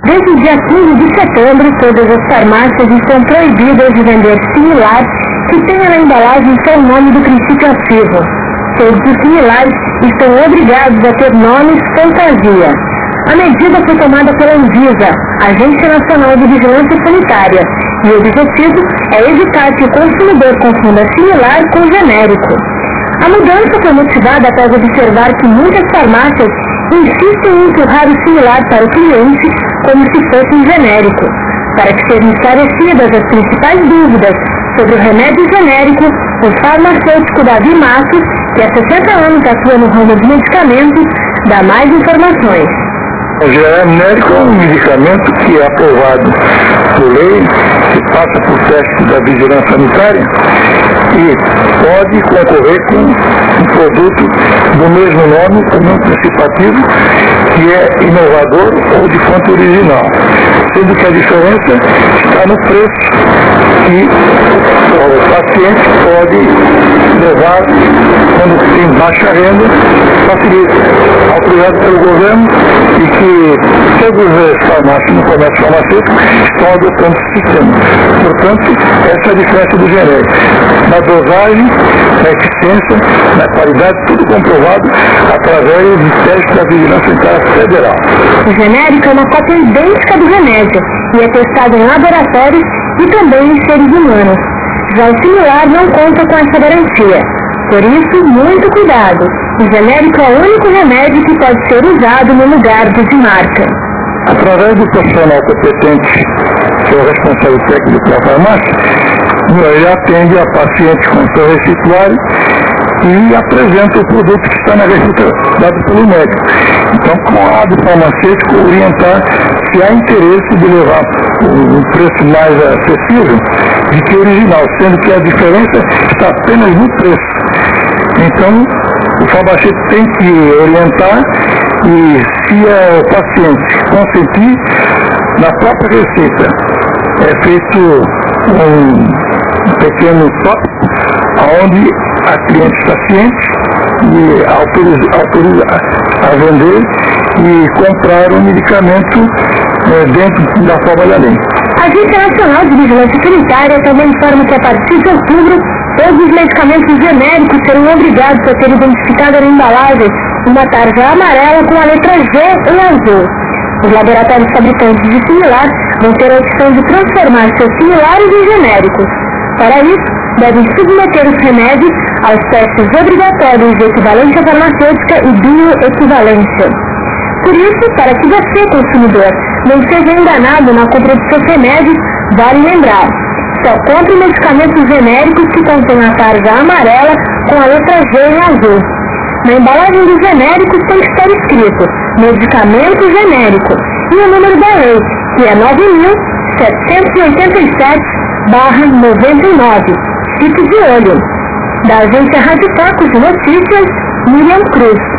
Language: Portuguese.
Desde o dia 15 de setembro, todas as farmácias estão proibidas de vender similar que tenha na embalagem só o nome do princípio ativo. Todos os similares estão obrigados a ter nomes fantasia. A medida foi tomada pela Anvisa, Agência Nacional de Vigilância Sanitária, e o objetivo é evitar que o consumidor confunda similar com genérico. A mudança foi motivada após observar que muitas farmácias insistem em empurrar o similar para o cliente como se fosse um genérico. Para que sejam esclarecidas as principais dúvidas sobre o remédio genérico, o farmacêutico Davi Matos, que há 60 anos atua no ramo de medicamentos, dá mais informações. O genérico é um medicamento que é aprovado por lei, que passa por teste da vigilância sanitária e pode concorrer com um produto do mesmo nome, com um principativo, que é inovador ou de fonte original, sendo que a diferença está no preço que o paciente pode levar quando tem baixa renda, facilita, autorizado pelo governo, e que todas as farmácias no comércio farmacêutico estão adotando esse sistema. Portanto, essa é a diferença do genérico. Na dosagem, na eficiência, na qualidade, tudo comprovado através de testes da Vigilância Sanitária Federal. O genérico é uma cópia idêntica do remédio e é testado em laboratórios e também em seres humanos. Já o similar não conta com essa garantia. Por isso, muito cuidado. O genérico é o único remédio que pode ser usado no lugar do de marca. Através do profissional competente, que é o responsável técnico da farmácia, ele atende a paciente com seu receituário e apresenta o produto que está na receita dado pelo médico. Então, cabe ao farmacêutico orientar se há interesse de levar um preço mais acessível do que o original, sendo que a diferença está apenas no preço. Então, o farmacêutico tem que orientar e, se o paciente consentir, na própria receita é feito um pequeno tópico onde a cliente está ciente e autoriza a vender e comprar o medicamento dentro da forma da lei. A Agência Nacional de Vigilância Sanitária também informa que a partir de outubro, todos os medicamentos genéricos serão obrigados a ter identificada na embalagem uma tarja amarela com a letra G em azul. Os laboratórios fabricantes de similar vão ter a opção de transformar seus similares em genéricos. Para isso, devem submeter os remédios aos testes obrigatórios de equivalência farmacêutica e bioequivalência. Por isso, para que você, consumidor, não seja enganado na compra de seus remédios, vale lembrar: só compre medicamentos genéricos que contêm a tarja amarela com a letra G em azul. Na embalagem dos genéricos tem que estar escrito medicamento genérico e o número da lei, que é 9.787/99. Fique de olho. Da agência Rádio Focus de Notícias, Miriam Cruz.